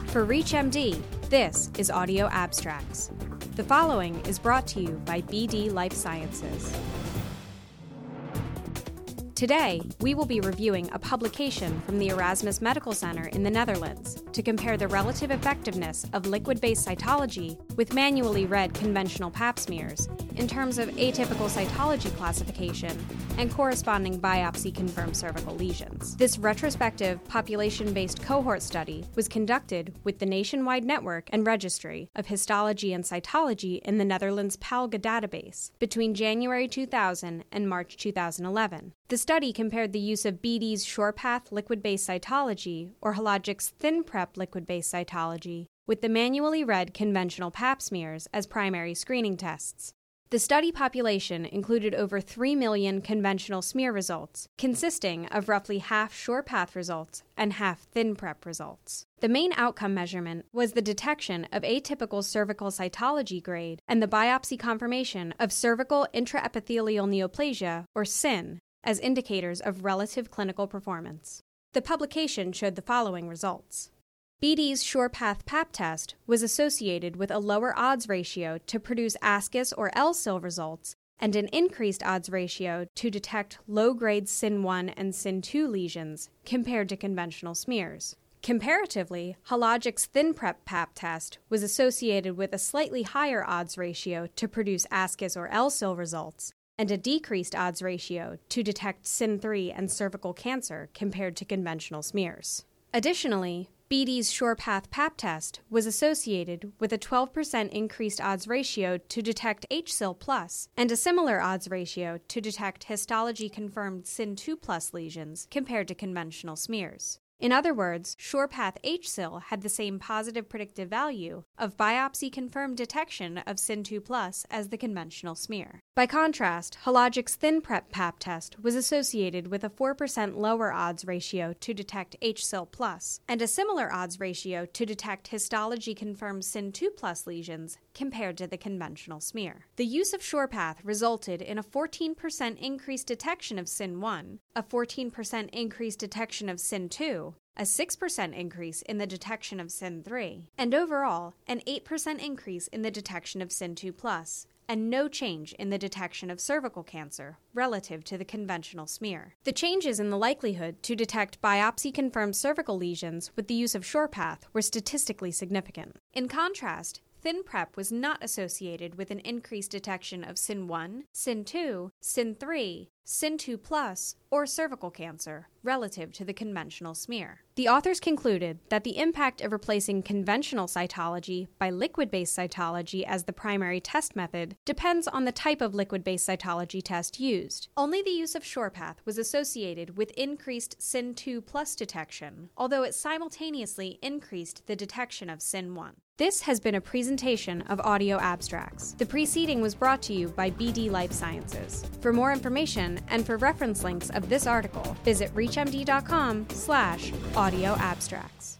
For ReachMD, this is Audio Abstracts. The following is brought to you by BD Life Sciences. Today, we will be reviewing a publication from the Erasmus Medical Center in the Netherlands to compare the relative effectiveness of liquid-based cytology with manually read conventional pap smears in terms of atypical cytology classification and corresponding biopsy-confirmed cervical lesions. This retrospective, population-based cohort study was conducted with the nationwide network and registry of histology and cytology in the Netherlands PALGA database between January 2000 and March 2011. The study compared the use of BD's SurePath liquid-based cytology or Hologic's ThinPrep liquid-based cytology with the manually read conventional pap smears as primary screening tests. The study population included over 3 million conventional smear results, consisting of roughly half SurePath results and half ThinPrep results. The main outcome measurement was the detection of atypical cervical cytology grade and the biopsy confirmation of cervical intraepithelial neoplasia, or CIN, as indicators of relative clinical performance. The publication showed the following results. BD's SurePath Pap test was associated with a lower odds ratio to produce ASCUS or LSIL results and an increased odds ratio to detect low-grade CIN1 and CIN2 lesions compared to conventional smears. Comparatively, Hologic's ThinPrep Pap test was associated with a slightly higher odds ratio to produce ASCUS or LSIL results and a decreased odds ratio to detect CIN3 and cervical cancer compared to conventional smears. Additionally, BD's SurePath Pap test was associated with a 12% increased odds ratio to detect HSIL+ and a similar odds ratio to detect histology-confirmed CIN2+ lesions compared to conventional smears. In other words, SurePath HSIL had the same positive predictive value of biopsy-confirmed detection of CIN2+ as the conventional smear. By contrast, Hologic's ThinPrep Pap test was associated with a 4% lower odds ratio to detect HSIL+ and a similar odds ratio to detect histology-confirmed CIN2+ lesions compared to the conventional smear. The use of SurePath resulted in a 14% increased detection of CIN1, a 14% increased detection of CIN2, a 6% increase in the detection of CIN3, and overall, an 8% increase in the detection of CIN2+, and no change in the detection of cervical cancer relative to the conventional smear. The changes in the likelihood to detect biopsy-confirmed cervical lesions with the use of SurePath were statistically significant. In contrast, ThinPrep was not associated with an increased detection of CIN1, CIN2, CIN3, CIN2+, or cervical cancer relative to the conventional smear. The authors concluded that the impact of replacing conventional cytology by liquid-based cytology as the primary test method depends on the type of liquid-based cytology test used. Only the use of SurePath was associated with increased CIN2+ detection, although it simultaneously increased the detection of CIN1. This has been a presentation of Audio Abstracts. The preceding was brought to you by BD Life Sciences. For more information and for reference links of this article, visit reachmd.com/audioabstracts.